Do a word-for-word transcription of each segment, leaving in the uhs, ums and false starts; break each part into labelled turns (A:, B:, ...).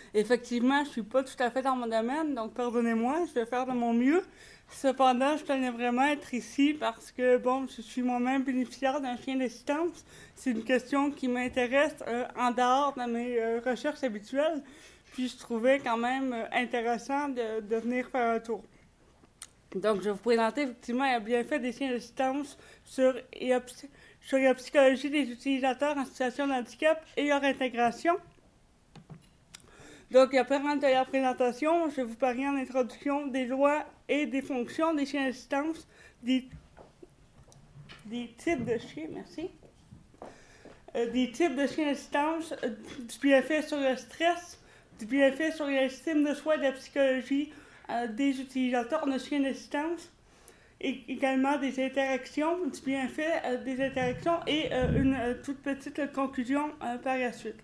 A: Effectivement, je suis pas tout à fait dans mon domaine, donc pardonnez-moi, je vais faire de mon mieux. Cependant, je tenais vraiment à être ici parce que, bon, je suis moi-même bénéficiaire d'un chien d'assistance. C'est une question qui m'intéresse euh, en dehors de mes euh, recherches habituelles. Puis je trouvais quand même euh, intéressant de, de venir faire un tour. Donc, je vais vous présenter effectivement les bienfaits des chiens d'assistance sur, sur la psychologie des utilisateurs en situation de handicap et leur intégration. Donc, après de la présentation, je vais vous parler en introduction des lois et des fonctions des chiens d'assistance, des, des types de chiens, merci, euh, des types de chiens d'assistance, euh, du bienfait sur le stress, du bienfait sur l'estime de soi et de la psychologie euh, des utilisateurs de chiens d'assistance, et également des interactions, du bienfait euh, des interactions et euh, une euh, toute petite conclusion euh, par la suite.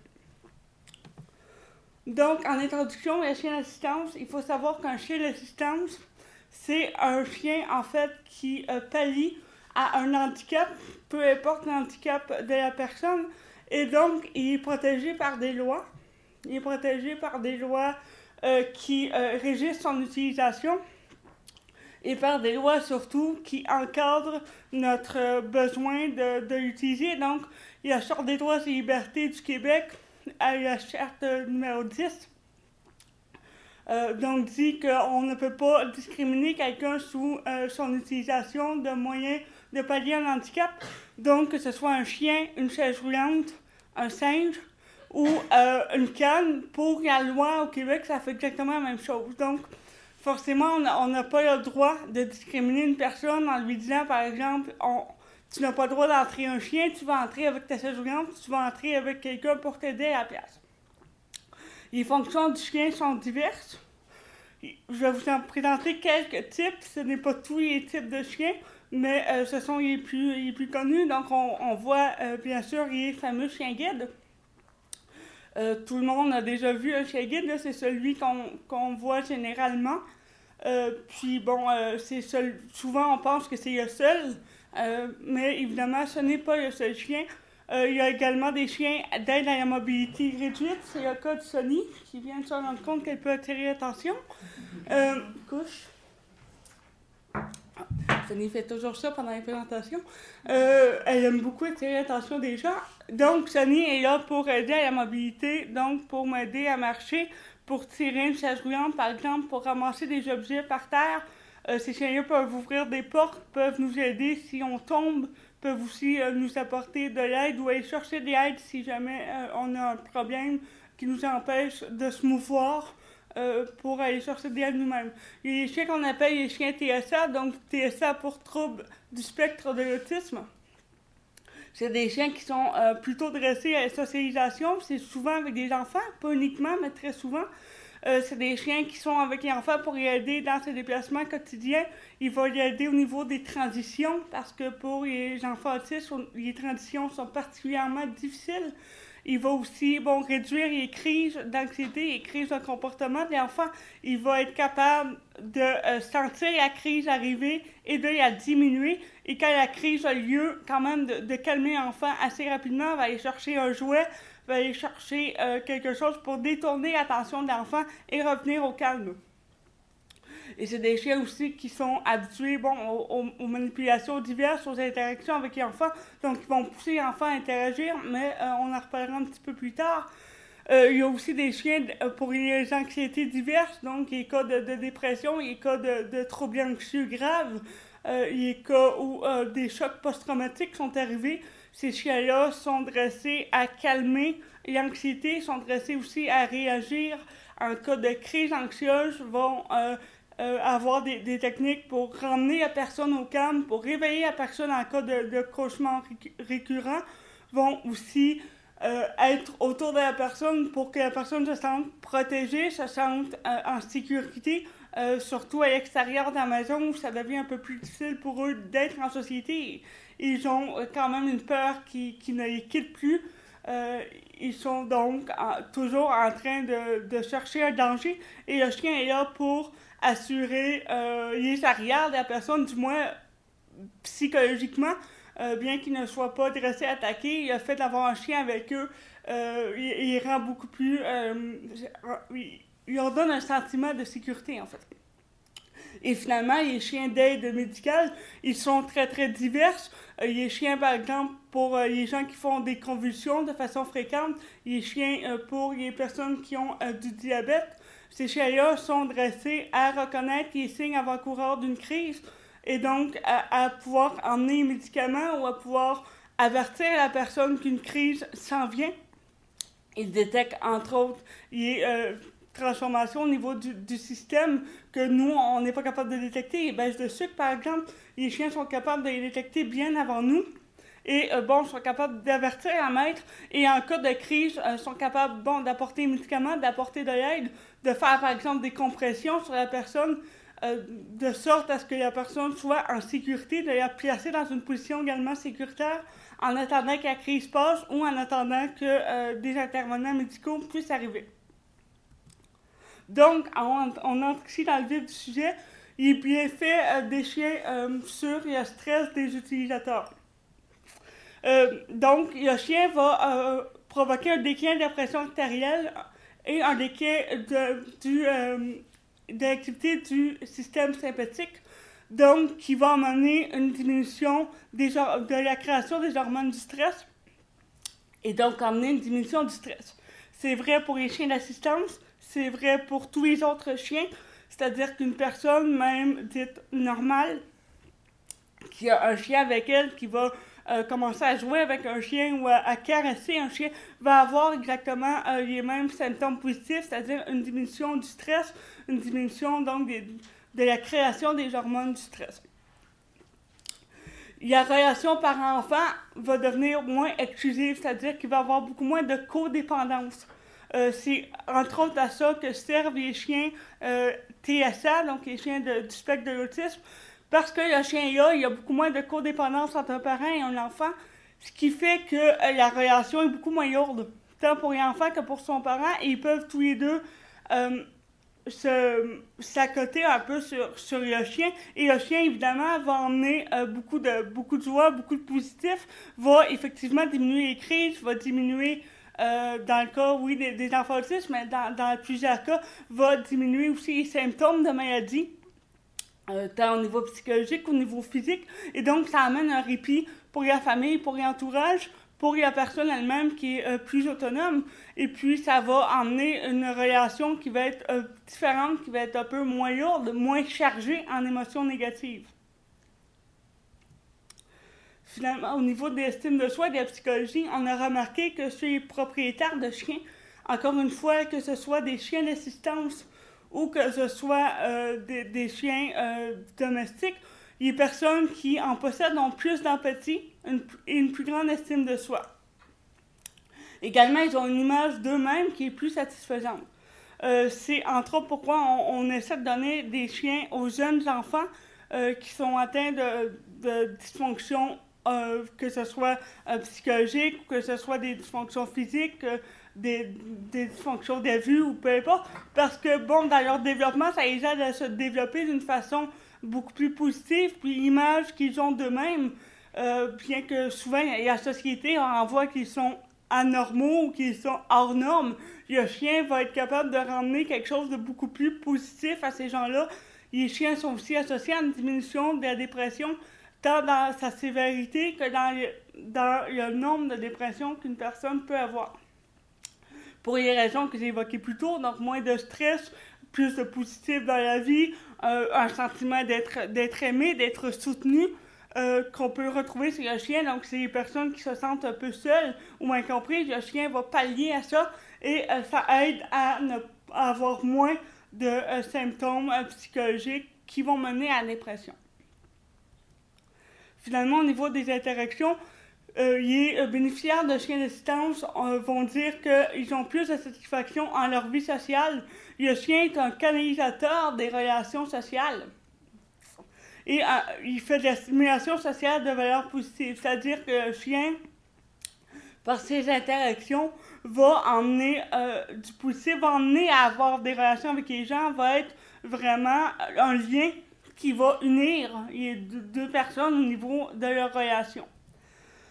A: Donc, en introduction, le chien d'assistance, il faut savoir qu'un chien d'assistance, c'est un chien, en fait, qui euh, pallie à un handicap, peu importe l'handicap de la personne, et donc, il est protégé par des lois. Il est protégé par des lois euh, qui euh, régissent son utilisation, et par des lois, surtout, qui encadrent notre euh, besoin de, de l'utiliser. Donc, il y a la Charte des droits et libertés du Québec, à la charte numéro dix, euh, donc dit qu'on ne peut pas discriminer quelqu'un sous euh, son utilisation de moyens de pallier un handicap, donc que ce soit un chien, une chaise roulante, un singe ou euh, une canne. Pour la loi au Québec, ça fait exactement la même chose. Donc, forcément, on n'a pas le droit de discriminer une personne en lui disant, par exemple, on, tu n'as pas le droit d'entrer un chien, tu vas entrer avec ta chaise roulante, tu vas entrer avec quelqu'un pour t'aider à la place. Les fonctions du chien sont diverses. Je vais vous en présenter quelques types. Ce n'est pas tous les types de chiens, mais euh, ce sont les plus, les plus connus. Donc, on, on voit euh, bien sûr les fameux chiens guides. Euh, tout le monde a déjà vu un chien guide, là, c'est celui qu'on, qu'on voit généralement. Euh, puis bon, euh, c'est seul, souvent on pense que c'est le seul, euh, mais évidemment ce n'est pas le seul chien. Euh, il y a également des chiens d'aide à la mobilité réduite, c'est le cas de Sonny, qui vient de se rendre compte qu'elle peut attirer l'attention. Euh, couche. Sonny fait toujours ça pendant les présentations. Euh, elle aime beaucoup attirer l'attention des gens. Donc Sonny est là pour aider à la mobilité, donc pour m'aider à marcher, pour tirer une chaise roulante, par exemple, pour ramasser des objets par terre. Euh, ces chiens-là peuvent ouvrir des portes, peuvent nous aider si on tombe, peuvent aussi euh, nous apporter de l'aide ou aller chercher de l'aide si jamais euh, on a un problème qui nous empêche de se mouvoir euh, pour aller chercher de l'aide nous-mêmes. Il y a les chiens qu'on appelle les chiens T S A, donc T S A pour trouble du spectre de l'autisme. C'est des chiens qui sont euh, plutôt dressés à la socialisation. C'est souvent avec des enfants, pas uniquement, mais très souvent. Euh, c'est des chiens qui sont avec les enfants pour les aider dans ses déplacements quotidiens. Il va les aider au niveau des transitions, parce que pour les enfants autistes, les transitions sont particulièrement difficiles. Il va aussi bon, réduire les crises d'anxiété, les crises de comportement des enfants. Il va être capable de euh, sentir la crise arriver et de la diminuer. Et quand la crise a lieu, quand même de, de calmer l'enfant assez rapidement, va aller chercher un jouet, va aller chercher euh, quelque chose pour détourner l'attention de l'enfant et revenir au calme. Et c'est des chiens aussi qui sont habitués bon, aux, aux manipulations diverses, aux interactions avec les enfants. Donc, ils vont pousser l'enfant à interagir, mais euh, on en reparlera un petit peu plus tard. Euh, il y a aussi des chiens pour les anxiétés diverses, donc les cas de, de dépression, les cas de, de troubles anxieux graves, euh, les cas où euh, des chocs post-traumatiques sont arrivés. Ces chiens-là sont dressés à calmer l'anxiété, sont dressés aussi à réagir en cas de crise anxieuse, vont euh, euh, avoir des, des techniques pour ramener la personne au calme, pour réveiller la personne en cas de, de cauchemar récurrent, vont aussi euh, être autour de la personne pour que la personne se sente protégée, se sente euh, en sécurité, euh, surtout à l'extérieur de la maison où ça devient un peu plus difficile pour eux d'être en société. Ils ont quand même une peur qui, qui ne les quitte plus. Euh, ils sont donc en, toujours en train de, de chercher un danger et le chien est là pour assurer euh, les arrières de la personne, du moins psychologiquement, euh, bien qu'il ne soit pas dressé, attaqué. Le fait d'avoir un chien avec eux euh, il, il rend beaucoup plus... Euh, il, il leur donne un sentiment de sécurité, en fait. Et finalement, les chiens d'aide médicale, ils sont très, très divers. Euh, les chiens, par exemple, pour euh, les gens qui font des convulsions de façon fréquente, les chiens euh, pour les personnes qui ont euh, du diabète. Ces chiens-là sont dressés à reconnaître les signes avant-coureurs d'une crise et donc à, à pouvoir emmener les médicaments ou à pouvoir avertir la personne qu'une crise s'en vient. Ils détectent, entre autres, les euh, transformations au niveau du, du système que nous, on n'est pas capable de détecter. Les baisses de sucre, par exemple, les chiens sont capables de les détecter bien avant nous. Et, euh, bon, sont capables d'avertir la maître. Et en cas de crise, euh, sont capables, bon, d'apporter des médicaments, d'apporter de l'aide, de faire, par exemple, des compressions sur la personne, euh, de sorte à ce que la personne soit en sécurité, de la placer dans une position également sécuritaire en attendant que la crise passe ou en attendant que euh, des intervenants médicaux puissent arriver. Donc, on, on entre ici dans le vif du sujet, les bienfaits euh, des chiens euh, sur le stress des utilisateurs. Euh, donc, le chien va euh, provoquer un déclin de la pression artérielle et un déclin de, du, euh, de l'activité du système sympathique, donc qui va amener une diminution des, de la création des hormones du stress et donc amener une diminution du stress. C'est vrai pour les chiens d'assistance, c'est vrai pour tous les autres chiens, c'est-à-dire qu'une personne, même dite normale, qui a un chien avec elle, qui va euh, commencer à jouer avec un chien ou à, à caresser un chien, va avoir exactement euh, les mêmes symptômes positifs, c'est-à-dire une diminution du stress, une diminution donc des, de la création des hormones du stress. La relation parent-enfant va devenir moins exclusive, c'est-à-dire qu'il va y avoir beaucoup moins de codépendance. Euh, c'est entre autres à ça que servent les chiens euh, T S A, donc les chiens de, du spectre de l'autisme, parce que le chien-là, il y a beaucoup moins de codépendance entre un parent et un enfant, ce qui fait que euh, la relation est beaucoup moins lourde, tant pour l'enfant que pour son parent, et ils peuvent tous les deux euh, se, s'accoter un peu sur, sur le chien, et le chien, évidemment, va emmener euh, beaucoup, de, beaucoup de joie, beaucoup de positif, va effectivement diminuer les crises, va diminuer... Euh, dans le cas, oui, des, des enfants autistes, mais dans, dans plusieurs cas, va diminuer aussi les symptômes de maladie, euh, tant au niveau psychologique qu'au niveau physique. Et donc, ça amène un répit pour la famille, pour l'entourage, pour la personne elle-même qui est euh, plus autonome. Et puis, ça va emmener une relation qui va être euh, différente, qui va être un peu moins lourde, moins chargée en émotions négatives. Finalement, au niveau de l'estime de soi et de la psychologie, on a remarqué que chez les propriétaires de chiens, encore une fois, que ce soit des chiens d'assistance ou que ce soit euh, des, des chiens euh, domestiques, les personnes qui en possèdent ont plus d'empathie une, et une plus grande estime de soi. Également, ils ont une image d'eux-mêmes qui est plus satisfaisante. Euh, c'est entre autres pourquoi on, on essaie de donner des chiens aux jeunes enfants euh, qui sont atteints de, de dysfonction Euh, que ce soit euh, psychologique, que ce soit des dysfonctions physiques, euh, des, des dysfonctions de vue ou peu importe, parce que, bon, dans leur développement, ça les aide à se développer d'une façon beaucoup plus positive, puis l'image qu'ils ont d'eux-mêmes, euh, bien que souvent, la société en voit qu'ils sont anormaux ou qu'ils sont hors normes, le chien va être capable de ramener quelque chose de beaucoup plus positif à ces gens-là. Les chiens sont aussi associés à une diminution de la dépression, tant dans sa sévérité que dans le, dans le nombre de dépressions qu'une personne peut avoir. Pour les raisons que j'ai évoquées plus tôt, donc moins de stress, plus de positif dans la vie, euh, un sentiment d'être, d'être aimé, d'être soutenu, euh, qu'on peut retrouver chez le chien. Donc, c'est les personnes qui se sentent un peu seules ou incomprises, le chien va pallier à ça et euh, ça aide à, ne, à avoir moins de euh, symptômes euh, psychologiques qui vont mener à la dépression. Finalement, au niveau des interactions, euh, les euh, bénéficiaires de chiens d'assistance euh, vont dire qu'ils ont plus de satisfaction en leur vie sociale. Le chien est un canalisateur des relations sociales. Et euh, il fait de la stimulation sociale de valeur positive, c'est-à-dire que le chien, par ses interactions, va emmener euh, du positif, va emmener à avoir des relations avec les gens, va être vraiment un lien qui va unir les deux personnes au niveau de leur relation.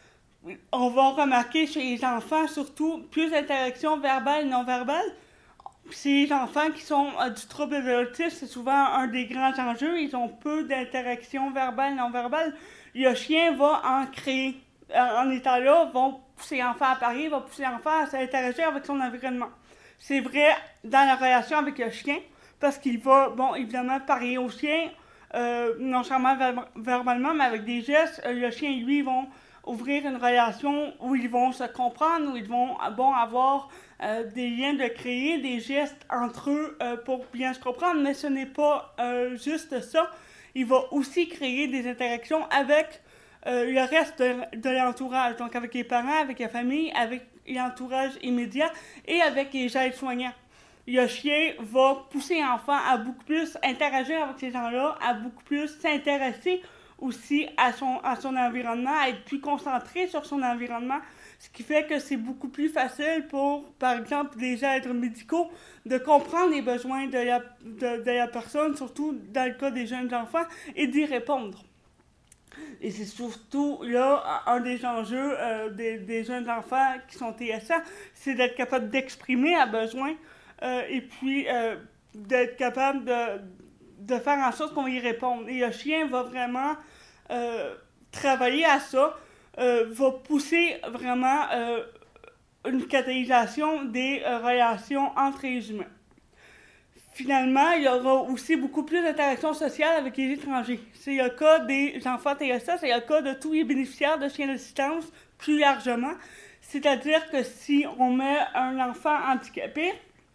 A: on va remarquer chez les enfants, surtout, plus d'interactions verbales et non verbales. Chez les enfants qui sont euh, du trouble de l'autisme, c'est souvent un des grands enjeux. Ils ont peu d'interactions verbales et non verbales. Le chien va en créer. En étant là, vont pousser l'enfant à parler, va pousser l'enfant à s'interagir avec son environnement. C'est vrai dans la relation avec le chien, parce qu'il va, bon, évidemment, parler au chien, euh, non seulement ver- verbalement, mais avec des gestes. Euh, le chien et lui vont ouvrir une relation où ils vont se comprendre, où ils vont, bon, avoir euh, des liens de créer, des gestes entre eux euh, pour bien se comprendre, mais ce n'est pas euh, juste ça. Il va aussi créer des interactions avec euh, le reste de, de l'entourage, donc avec les parents, avec la famille, avec l'entourage immédiat et avec les aides-soignants. Le chien va pousser l'enfant à beaucoup plus interagir avec ces gens-là, à beaucoup plus s'intéresser aussi à son, à son environnement, à être plus concentré sur son environnement, ce qui fait que c'est beaucoup plus facile pour, par exemple, des êtres médicaux de comprendre les besoins de la, de, de la personne, surtout dans le cas des jeunes enfants, et d'y répondre. Et c'est surtout là un des enjeux euh, des, des jeunes enfants qui sont T S A, c'est d'être capable d'exprimer un besoin euh, et puis euh, d'être capable de, de faire en sorte qu'on y réponde. Et le chien va vraiment euh, travailler à ça, euh, va pousser vraiment euh, une catalysation des euh, relations entre les humains. Finalement, il y aura aussi beaucoup plus d'interactions sociales avec les étrangers. C'est le cas des enfants T S A, c'est le cas de tous les bénéficiaires de chiens d'assistance plus largement. C'est-à-dire que si on met un enfant handicapé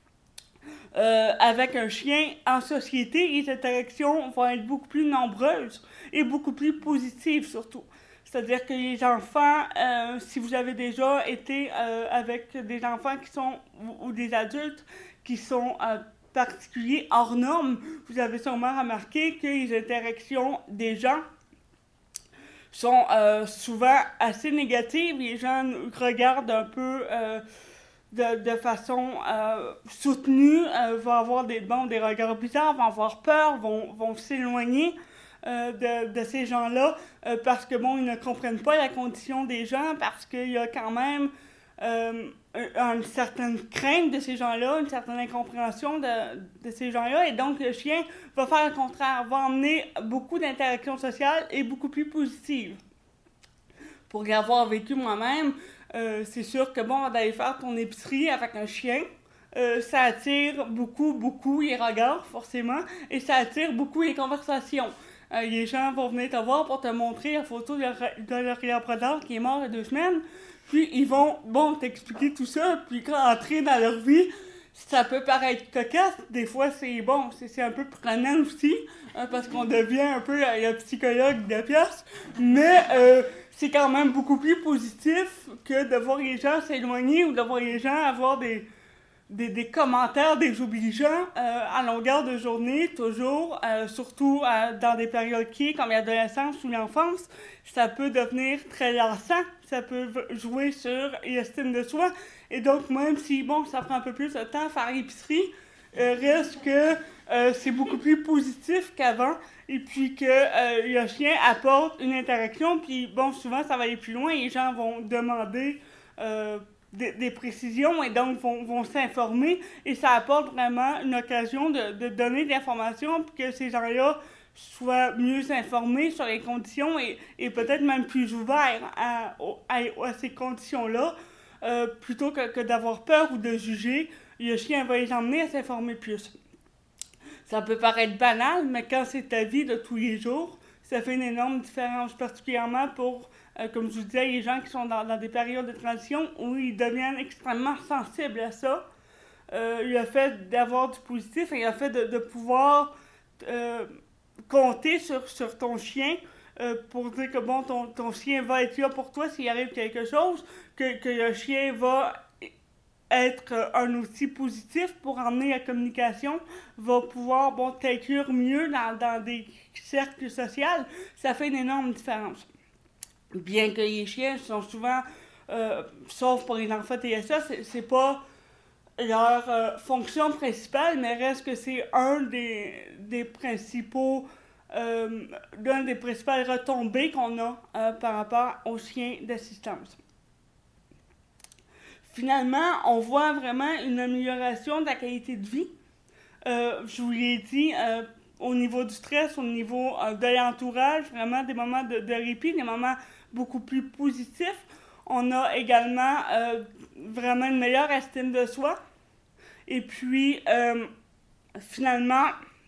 A: euh, avec un chien en société, les interactions vont être beaucoup plus nombreuses et beaucoup plus positives surtout. C'est-à-dire que les enfants, euh, si vous avez déjà été euh, avec des enfants qui sont, ou, ou des adultes qui sont euh, particuliers hors normes, vous avez sûrement remarqué que les interactions des gens sont euh, souvent assez négatives. Les gens regardent un peu euh, de, de façon euh, soutenue, euh, vont avoir des, bon, des regards bizarres, vont avoir peur, vont, vont s'éloigner euh, de, de ces gens-là euh, parce que, bon, ils ne comprennent pas la condition des gens, parce qu'il y a quand même Euh, une certaine crainte de ces gens-là, une certaine incompréhension de, de ces gens-là, et donc le chien va faire le contraire, va emmener beaucoup d'interactions sociales et beaucoup plus positives. Pour l'avoir vécu moi-même, euh, c'est sûr que bon, d'aller faire ton épicerie avec un chien, euh, ça attire beaucoup, beaucoup les regards, forcément, et ça attire beaucoup les conversations. Euh, les gens vont venir te voir pour te montrer la photo de leur, de leur réaprodeur qui est mort il y a deux semaines. Puis ils vont, bon, t'expliquer tout ça, puis quand entrer dans leur vie, ça peut paraître cocasse. Des fois, c'est bon, c'est, c'est un peu prenant aussi, hein, parce qu'on devient un peu le psychologue de la pièce. Mais euh, c'est quand même beaucoup plus positif que de voir les gens s'éloigner ou de voir les gens avoir des, des, des commentaires désobligeants euh, à longueur de journée, toujours, euh, surtout euh, dans des périodes clés comme l'adolescence ou l'enfance. Ça peut devenir très lassant, ça peut jouer sur l'estime de soi. Et donc, même si, bon, ça prend un peu plus de temps à faire l'épicerie, euh, reste que euh, c'est beaucoup plus positif qu'avant, et puis que euh, le chien apporte une interaction, puis bon, souvent, ça va aller plus loin, les gens vont demander euh, des, des précisions, et donc vont, vont s'informer, et ça apporte vraiment une occasion de, de donner de l'information, puis que ces gens-là soient mieux informés sur les conditions, et, et peut-être même plus ouverts à, à, à ces conditions-là, euh, plutôt que, que d'avoir peur ou de juger. Le chien va les emmener à s'informer plus. Ça peut paraître banal, mais quand c'est ta vie de tous les jours, ça fait une énorme différence, particulièrement pour, euh, comme je vous disais, les gens qui sont dans, dans des périodes de transition où ils deviennent extrêmement sensibles à ça. Euh, le fait d'avoir du positif et le fait de, de pouvoir euh, compter sur, sur ton chien euh, pour dire que bon, ton, ton chien va être là pour toi s'il arrive quelque chose, que, que le chien va être un outil positif pour emmener la communication, va pouvoir bon, t'inclure mieux dans, dans des cercles sociaux, ça fait une énorme différence. Bien que les chiens sont souvent, euh, sauf pour les enfants T S A, c'est, c'est pas leur euh, fonction principale, mais reste que c'est un des, des principaux euh, l'une des principales retombées qu'on a euh, par rapport aux chiens d'assistance. Finalement, on voit vraiment une amélioration de la qualité de vie. Euh, je vous l'ai dit, euh, au niveau du stress, au niveau euh, de l'entourage, vraiment des moments de, de répit, des moments beaucoup plus positifs. On a également euh, vraiment une meilleure estime de soi. Et puis, euh, finalement,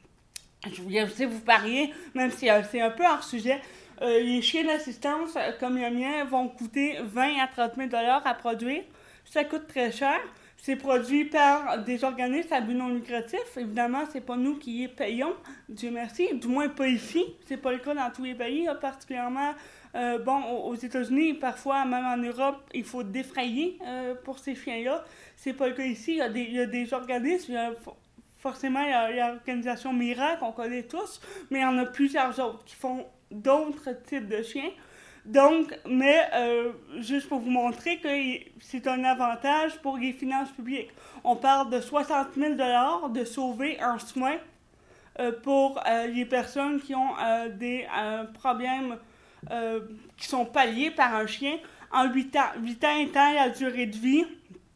A: je voulais aussi vous parler, même si euh, c'est un peu hors sujet, euh, les chiens d'assistance, euh, comme le mien, vont coûter vingt à trente mille dollars à produire. Ça coûte très cher. C'est produit par des organismes à but non lucratif. Évidemment, c'est pas nous qui les payons, Dieu merci. Du moins pas ici. C'est pas le cas dans tous les pays, là, particulièrement euh, bon, aux États-Unis, parfois même en Europe, il faut défrayer euh, pour ces chiens-là. C'est pas le cas ici. Il y a des, il y a des organismes, il y a, forcément, il y a, il y a l'organisation Miracle, qu'on connaît tous, mais il y en a plusieurs autres qui font d'autres types de chiens. Donc, mais euh, juste pour vous montrer que c'est un avantage pour les finances publiques. On parle de soixante mille dollars de sauver un soin euh, pour euh, les personnes qui ont euh, des euh, problèmes euh, qui sont palliés par un chien en huit ans. huit ans étant la durée de vie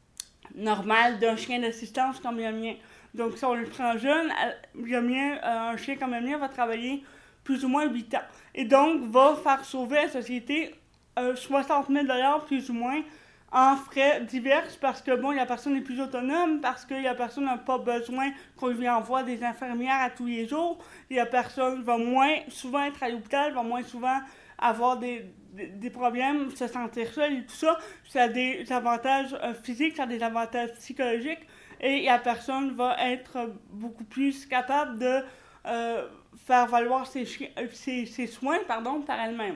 A: normale d'un chien d'assistance comme le mien. Donc, si on le prend jeune, le mien, euh, un chien comme le mien va travailler plus ou moins huit ans. Et donc, va faire sauver à la société euh, soixante mille dollars plus ou moins en frais divers parce que, bon, la personne est plus autonome, parce que la personne n'a pas besoin qu'on lui envoie des infirmières à tous les jours. La personne va moins souvent être à l'hôpital, va moins souvent avoir des, des, des problèmes, se sentir seule et tout ça. Ça a des avantages euh, physiques, ça a des avantages psychologiques et la personne va être beaucoup plus capable de euh, faire valoir ses, chi- ses, ses soins pardon, par elle-même.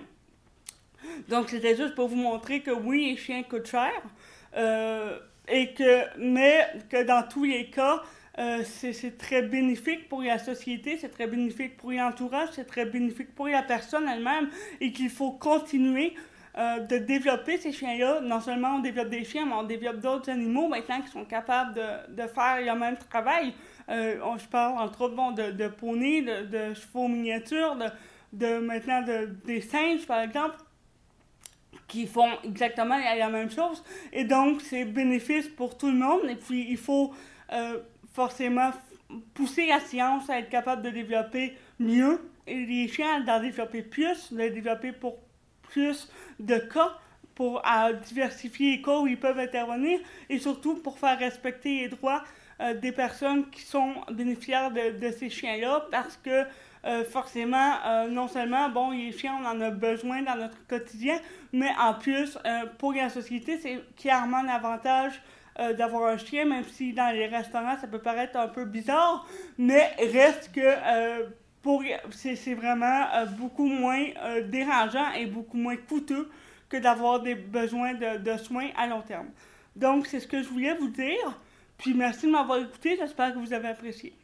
A: Donc, c'était juste pour vous montrer que oui, les chiens coûtent cher, euh, et que, mais que dans tous les cas, euh, c'est, c'est très bénéfique pour la société, c'est très bénéfique pour l'entourage, c'est très bénéfique pour la personne elle-même, et qu'il faut continuer euh, de développer ces chiens-là. Non seulement on développe des chiens, mais on développe d'autres animaux maintenant qui sont capables de, de faire le même travail. Euh, on, je parle entre autres bon, de, de poneys, de, de chevaux miniatures, de, de maintenant de, des singes par exemple, qui font exactement la, la même chose. Et donc, c'est bénéfice pour tout le monde. Et puis, il faut euh, forcément pousser la science à être capable de développer mieux. Et les chiens, d'en développer plus, de les développer pour plus de cas, pour euh, diversifier les cas où ils peuvent intervenir. Et surtout, pour faire respecter les droits euh, des personnes qui sont bénéficiaires de, de ces chiens-là. Parce que Euh, forcément, euh, non seulement, bon, les chiens, on en a besoin dans notre quotidien, mais en plus, euh, pour la société, c'est clairement un avantage euh, d'avoir un chien, même si dans les restaurants, ça peut paraître un peu bizarre, mais reste que euh, pour, c'est, c'est vraiment euh, beaucoup moins euh, dérangeant et beaucoup moins coûteux que d'avoir des besoins de, de soins à long terme. Donc, c'est ce que je voulais vous dire, puis merci de m'avoir écouté, j'espère que vous avez apprécié.